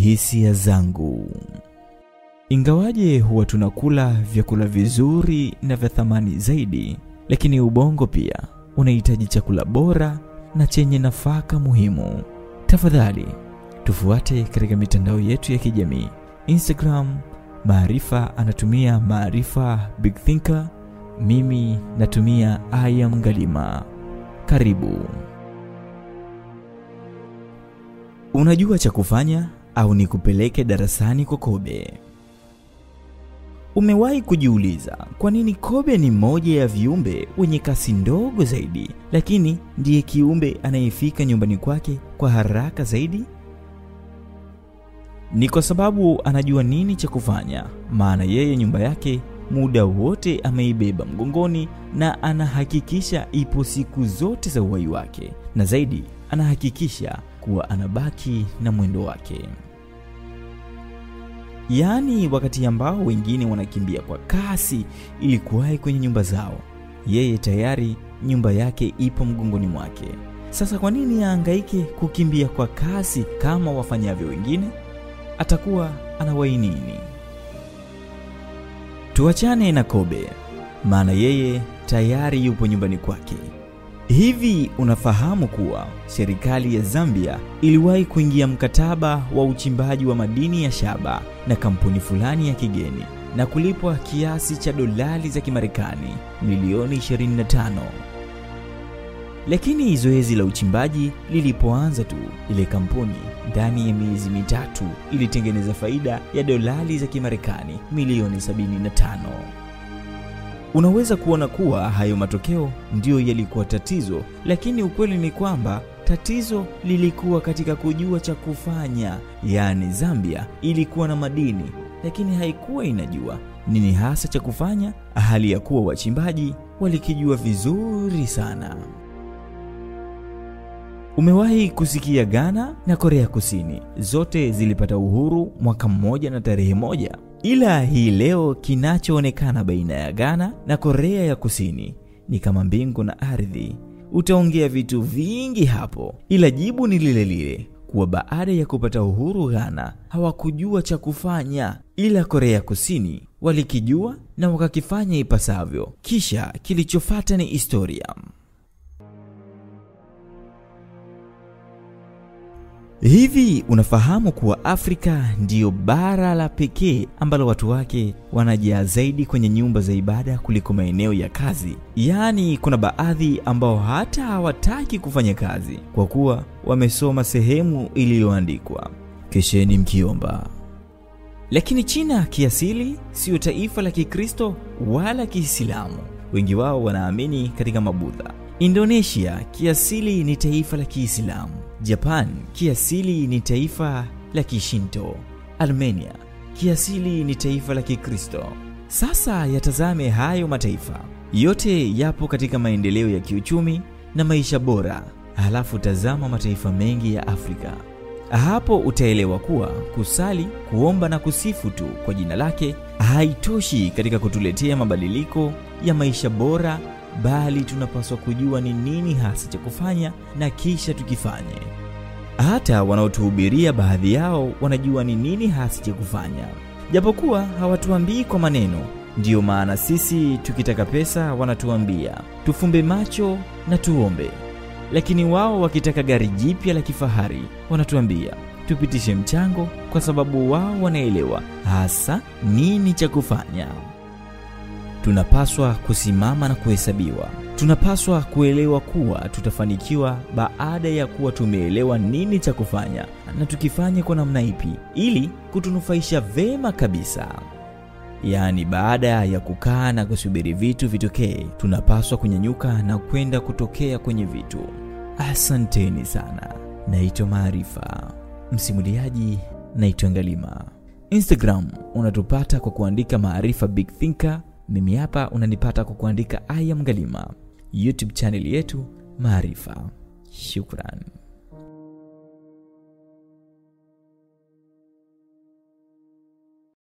hisia zangu. Ingawaje huwa tunakula vyakula vizuri na vya thamani zaidi, lakini ubongo pia unahitaji chakula bora na chenye nafaka muhimu. Tafadhali tufuate katika mitandao yetu ya kijamii. Instagram, Maarifa anatumia Maarifa Big Thinker, mimi natumia I am Galima. Karibu. Unajua cha kufanya au nikupeleke darasani kwa kobe? Umewahi kujiuliza kwa nini kobe ni moja ya viumbe wenye kasi ndogo zaidi, lakini ndiye kiumbe anayefika nyumbani kwake kwa haraka zaidi? Ni kwa sababu anajua nini cha kufanya, maana yeye nyumba yake muda wote ameibeba mgongoni na anahakikisha ipo siku zote za uhai wake, na zaidi anahakikisha kuwa anabaki na mwendo wake. Yaani wakati ambao wengine wanakimbia kwa kasi ili kuwahi kwenye nyumba zao, yeye tayari nyumba yake ipo mgongoni mwake. Sasa kwa nini ahangaike kukimbia kwa kasi kama wafanyavyo wengine? Atakuwa anawahi nini? Tuachane na kobe, maana yeye tayari yupo nyumbani kwake. Hivi unafahamu kuwa serikali ya Zambia iliwahi kuingia mkataba wa uchimbaji wa madini ya shaba na kampuni fulani ya kigeni na kulipwa kiasi cha dolari za Kimarekani milioni 25. Lakini zoezi la uchimbaji lilipoanza tu, ile kampuni ndani ya miezi mitatu ilitengeneza faida ya dolari za Kimarekani milioni 75. Unaweza kuona kuwa hayo matokeo ndiyo yalikuwa tatizo, lakini ukweli ni kwamba tatizo lilikuwa katika kujua cha kufanya. Yaani Zambia ilikuwa na madini, lakini haikuwa inajua nini hasa cha kufanya, hali ya kuwa wachimbaji walikijua vizuri sana. Umewahi kusikia Ghana na Korea Kusini zote zilipata uhuru mwaka mmoja na tarehe moja? Ila hii leo kinachoonekana baina ya Ghana na Korea ya Kusini ni kama mbingu na ardhi. Utaongea vitu vingi hapo, ila jibu ni lile lile, kuwa baada ya kupata uhuru Ghana hawakujua cha kufanya, ila Korea Kusini walikijua na wakakifanya ipasavyo. Kisha kilichofuata ni historia. Hivi unafahamu kuwa Afrika ndiyo bara la pekee ambalo watu wake wanajaa zaidi kwenye nyumba za ibada kuliko maeneo ya kazi? Yaani kuna baadhi ambao hata hawataki kufanya kazi kwa kuwa wamesoma sehemu iliyoandikwa kesheni mkiomba. Lakini China kiasili sio taifa la Kikristo wala Kiislamu. Wengi wao wanaamini katika Mabudha. Indonesia kiasili ni taifa la Kiislamu. Japan kiasili ni taifa la Kishinto. Armenia kiasili ni taifa la Kikristo. Sasa yatazame hayo mataifa. Yote yapo katika maendeleo ya kiuchumi na maisha bora. Halafu tazama mataifa mengi ya Afrika. Hapo utaelewa kuwa kusali, kuomba na kusifu tu kwa jina lake haitoshi katika kutuletea mabadiliko ya maisha bora, bali tunapaswa kujua ni nini hasa cha kufanya na kisha tukifanye. Hata wanaotuhubiria baadhi yao wanajua ni nini hasa cha kufanya, japokuwa hawatuambii kwa maneno. Ndiyo maana sisi tukitaka pesa wanatuambia tufumbe macho na tuombe, lakini wao wakitaka gari jipya la kifahari wanatuambia tupitishe mchango, kwa sababu wao wanaelewa hasa nini cha kufanya. Tunapaswa kusimama na kuhesabiwa. Tunapaswa kuelewa kuwa tutafanikiwa baada ya kuwa tumeelewa nini cha kufanya na tukifanya kwa namna ipi ili kutunufaisha vema kabisa. Yaani baada ya kukaa na kusubiri vitu vitokee, tunapaswa kunyanyuka na kwenda kutokea kwenye vitu. Asanteni sana. Naitwa Maarifa. Msimuliaji naitwa Galima. Instagram unatupata kwa kuandika Maarifa Big Thinker. Mimi hapa unanipata kwa kuandika I am Galima. YouTube channel yetu Maarifa. Shukran.